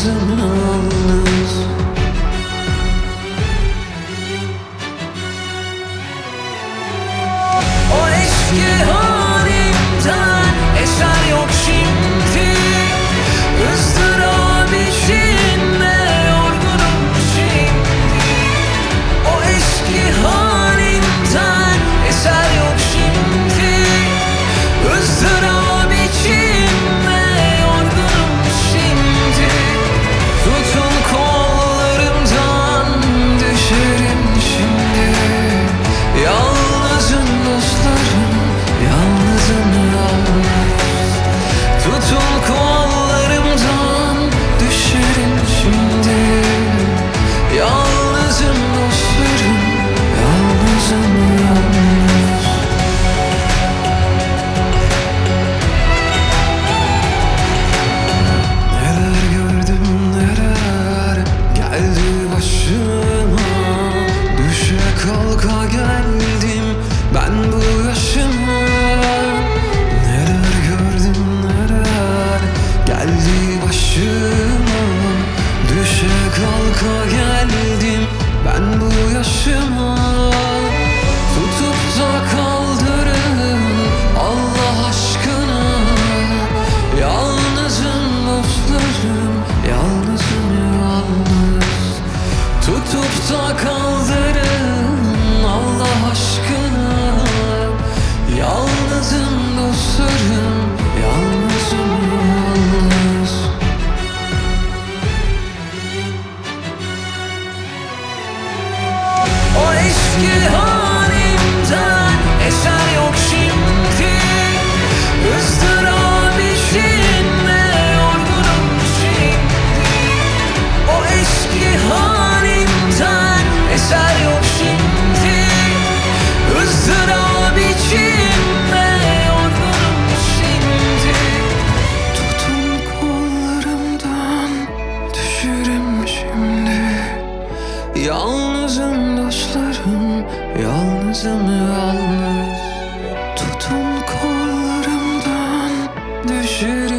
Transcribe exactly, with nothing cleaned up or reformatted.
yalnızım yalnız. O eski halimden eser yok şimdi. Izdırap içinde yorgunum şimdi. O eski halimden eser yok şimdi. Izdırap içinde yorgunum şimdi. Tutun kollarımdan düşerim şimdi. Yalnızım dostlarım, yalnızım yalnız. Tutun kollarımdan düşerim şimdi. Yalnızım dostlarım, yalnızım yalnız. Neler gördüm neler geldi başıma. Düşe kalka geldim ben bu yaşıma. Neler gördüm neler geldi başıma. Düşe kalka geldim ben bu yaşıma. Tutup da kaldırın Allah aşkına. Yalnızım dostlarım, yalnızım yalnız. Tutup da kaldırın Allah aşkına. Yalnızım dostlarım, yalnızım yalnız. O eski halimden eser yok şimdi. Izdırap içinde yorgunum şimdi. O eski halimden eser yok şimdi. Izdırap içinde yorgunum şimdi. Tutun kollarımdan düşerim şimdi. Yalnızım dostlarım, yalnızım yalnız. Tutun kollarımdan düşerim.